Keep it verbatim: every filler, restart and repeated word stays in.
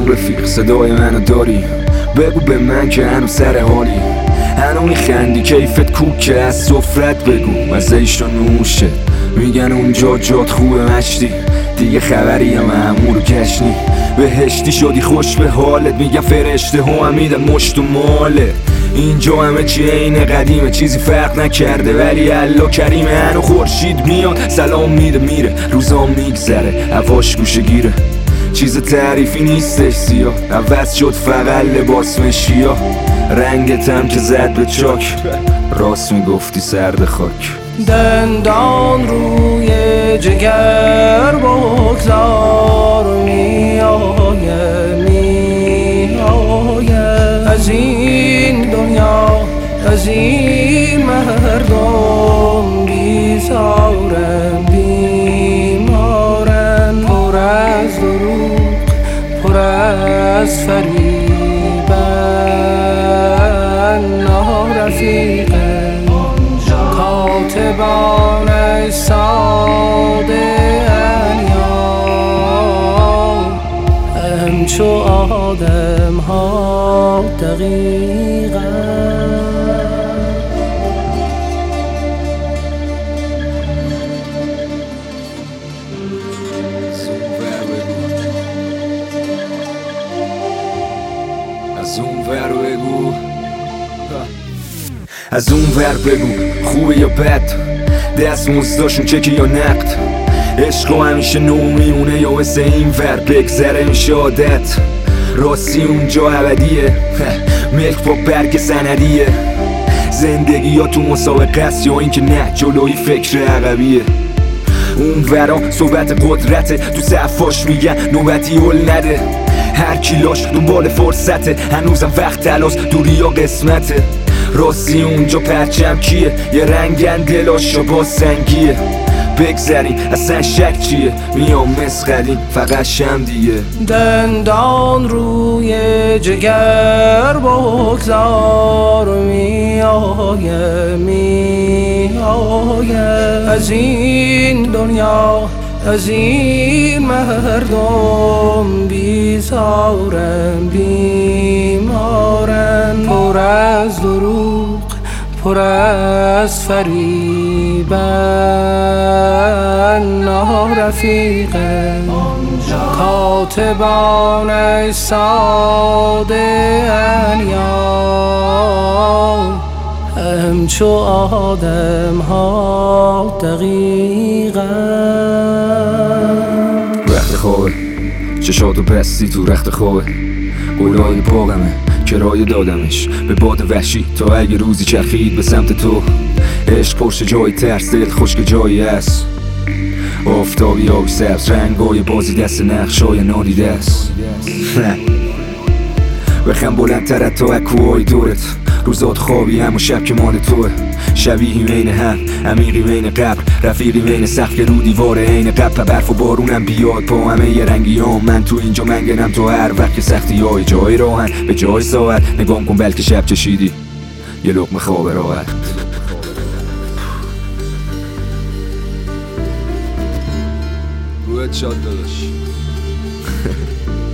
سلام رفیق، صدای منو داری؟ بگو به من که هنو سر حالی، هنو میخندی کیفت کوکه، از سفرت بگو مزهش رو نوشه. میگن اونجا جات خوبه مشتی، دیگه خبری هم همون رو کشنی. بهشتی شدی خوش به حالت، میگن فرشته ها هم میدن مشت و ماله. اینجا همه چی عین قدیمه، چیزی فرق نکرده ولی الله کریمه. هنو خورشید میاد سلام میده میره، روزا میگذره هواش گوشه گیره. چیز تعریفی نیستش سیاه، عوض شد فقط لباس مشیا. رنگتم که زد به چاک، راست میگفتی سرد خاک. دندان روی جگر بگذار، میآیه میآیه از این دنیا، از این مردم بیزارم بیمارم. پر از دروغ پر از فریبن، نارفیقه کاتبان ساده انیام، همچو آدم ها دقیقا. از اون ور بگو، از اون ور بگو خوبه یا بد، دست مزداشون چکی یا نقد. عشق همیشه نو میمونه یا مثل این ور بگذره میشه عادت. راستی اونجا ابدیه، ملک با برگ سندیه. زندگی یا تو مسابقه است یا اینکه نه جلوی فکر عقبیه. اون ورا صحبت قدرته، تو صفاش میگن نوبتی هل نده. هر کیلاش دنبال فرصته، هنوزم وقت تلاس دوری یا قسمته. راستی اونجا پرچم کیه، یه رنگن دلاشا با سنگیه. بگذریم اصلا شک چیه، میام مسخریم فقط شم دیگه. دندان روی جگر بگذار، میآیه میآیه از این دنیا، از این مردم بیزارم بیمارم. پر از دروغ پر از فریبن، نارفیقه کاتبان ساده انیام، همچو آدم ها دقیقا. وقت خوابه چشاتو پستی تو رخت خوابه، گلای پاقمه کرایه دادمش به باد وحشی تا اگه روزی چرخید به سمت تو. عشق پشت جای ترس، دل خشک جایی هست. آفتابی آبی سبز رنگای بازی دست نقشای نادیده است. بخم بلندتر از تا اکوهای دورت، روزات خوابی هم و شب که مال توه. شبیهی بین هم عمیقی بین قبر، رفیقی بین سقف که رو دیوار عین قبر. برف و بارونم بیاد پا همه یه رنگی هم، من تو اینجا منگنم تو هر وقت که سختی های جای راهن به جای ساعت. نگام کن بلکه شب چشیدی یه لقمه خواب راحت. روحت شاد داداش.